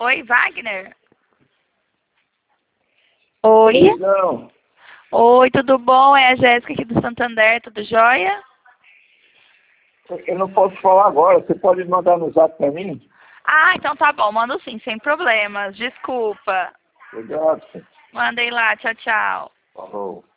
Oi, Wagner? Oi? Não, Oi, tudo bom? É a Jéssica aqui do Santander, tudo jóia? eu não posso falar agora. Você pode mandar no zap para mim? Ah, então tá bom, mando sim, sem problemas. Desculpa. Obrigado. Mandei lá, tchau, tchau. Falou.